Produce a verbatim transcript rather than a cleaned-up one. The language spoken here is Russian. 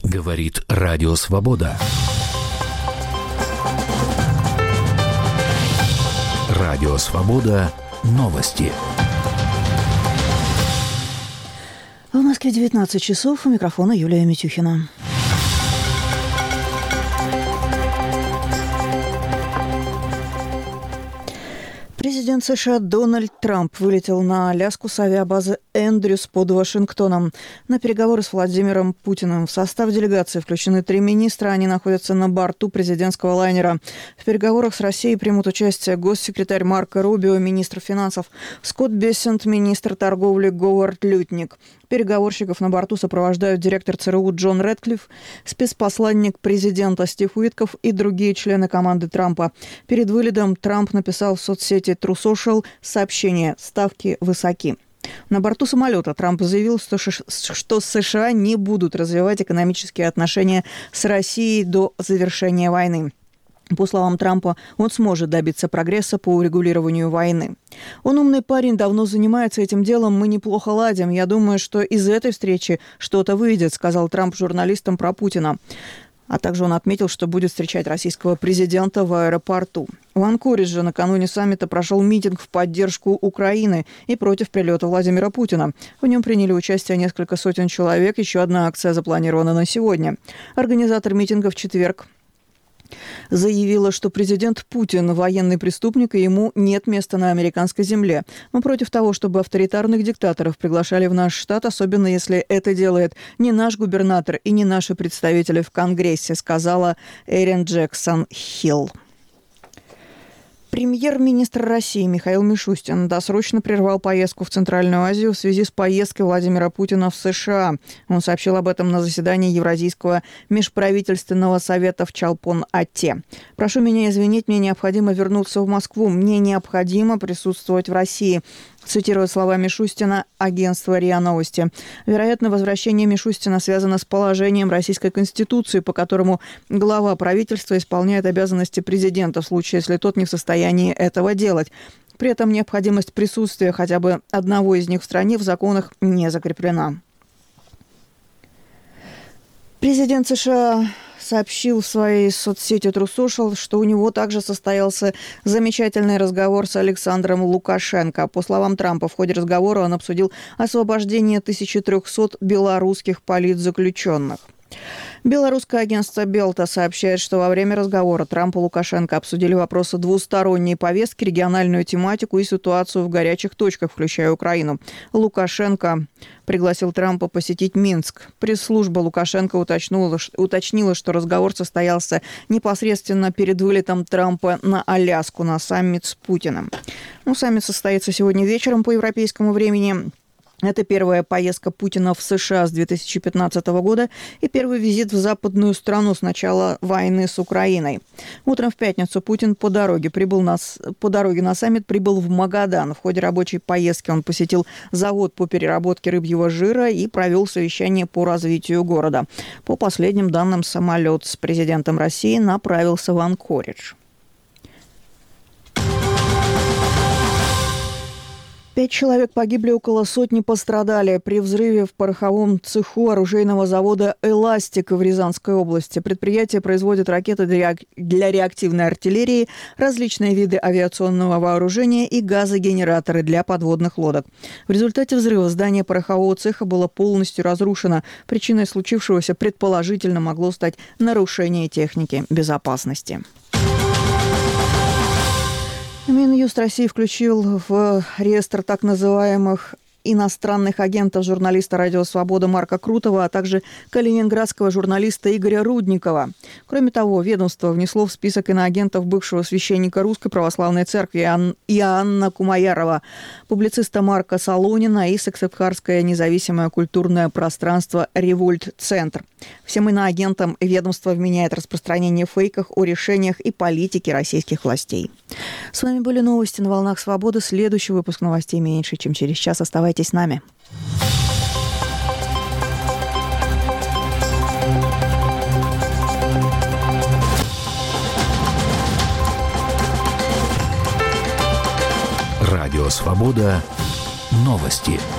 Говорит Радио Свобода. Радио Свобода. Новости. В Москве девятнадцать часов. У микрофона Юлия Митюхина. Президент США Дональд Трамп вылетел на Аляску с авиабазы Эндрюс под Вашингтоном на переговоры с Владимиром Путиным. В состав делегации включены три министра. Они находятся на борту президентского лайнера. В переговорах с Россией примут участие госсекретарь Марко Рубио, министр финансов Скотт Бессент, министр торговли Говард Лютник. Переговорщиков на борту сопровождают директор ЦРУ Джон Рэдклифф, спецпосланник президента Стив Уитков и другие члены команды Трампа. Перед вылетом Трамп написал в соцсети True Social сообщение «Ставки высоки». На борту самолета Трамп заявил, что, что США не будут развивать экономические отношения с Россией до завершения войны. По словам Трампа, он сможет добиться прогресса по урегулированию войны. Он умный парень, давно занимается этим делом, мы неплохо ладим. Я думаю, что из этой встречи что-то выйдет, сказал Трамп журналистам про Путина. А также он отметил, что будет встречать российского президента в аэропорту. В Анкоридже накануне саммита прошел митинг в поддержку Украины и против прилета Владимира Путина. В нем приняли участие несколько сотен человек. Еще одна акция запланирована на сегодня. Организатор митинга в четверг заявила, что президент Путин военный преступник, и ему нет места на американской земле. Мы против того, чтобы авторитарных диктаторов приглашали в наш штат, особенно если это делает не наш губернатор и не наши представители в Конгрессе, сказала Эрин Джексон-Хилл. Премьер-министр России Михаил Мишустин досрочно прервал поездку в Центральную Азию в связи с поездкой Владимира Путина в США. Он сообщил об этом на заседании Евразийского межправительственного совета в Чолпон-Ате. «Прошу меня извинить, мне необходимо вернуться в Москву. Мне необходимо присутствовать в России», цитируя слова Мишустина агентство РИА Новости. Вероятно, возвращение Мишустина связано с положением Российской Конституции, по которому глава правительства исполняет обязанности президента в случае, если тот не в состоянии этого делать. При этом необходимость присутствия хотя бы одного из них в стране в законах не закреплена. Президент США сообщил в своей соцсети True Social, что у него также состоялся замечательный разговор с Александром Лукашенко. По словам Трампа, в ходе разговора он обсудил освобождение тысячи трехсот белорусских политзаключенных. Белорусское агентство Белта сообщает, что во время разговора Трамп и Лукашенко обсудили вопросы двусторонней повестки, региональную тематику и ситуацию в горячих точках, включая Украину. Лукашенко пригласил Трампа посетить Минск. Пресс-служба Лукашенко уточнила, уточнила, что разговор состоялся непосредственно перед вылетом Трампа на Аляску на саммит с Путиным. Ну, саммит состоится сегодня вечером по европейскому времени. Это первая поездка Путина в США с две тысячи пятнадцатого года и первый визит в западную страну с начала войны с Украиной. Утром в пятницу Путин по дороге, прибыл на, по дороге на саммит прибыл в Магадан. В ходе рабочей поездки он посетил завод по переработке рыбьего жира и провел совещание по развитию города. По последним данным, самолет с президентом России направился в Анкоридж. Пять человек погибли, около сотни пострадали при взрыве в пороховом цеху оружейного завода «Эластик» в Рязанской области. Предприятие производит ракеты для реактивной артиллерии, различные виды авиационного вооружения и газогенераторы для подводных лодок. В результате взрыва здание порохового цеха было полностью разрушено. Причиной случившегося предположительно могло стать нарушение техники безопасности. Минюст России включил в реестр так называемых иностранных агентов журналиста «Радио Свобода» Марка Крутого, а также калининградского журналиста Игоря Рудникова. Кроме того, ведомство внесло в список иноагентов бывшего священника Русской Православной Церкви Иоанна Кумаярова, публициста Марка Солонина и Сыктывкарское независимое культурное пространство «Револьт-центр». Всем иноагентам ведомство вменяет распространение фейков о решениях и политике российских властей. С вами были новости на волнах Свободы. Следующий выпуск новостей меньше, чем через час. Оставайтесь с нами. Радио Свобода. Новости.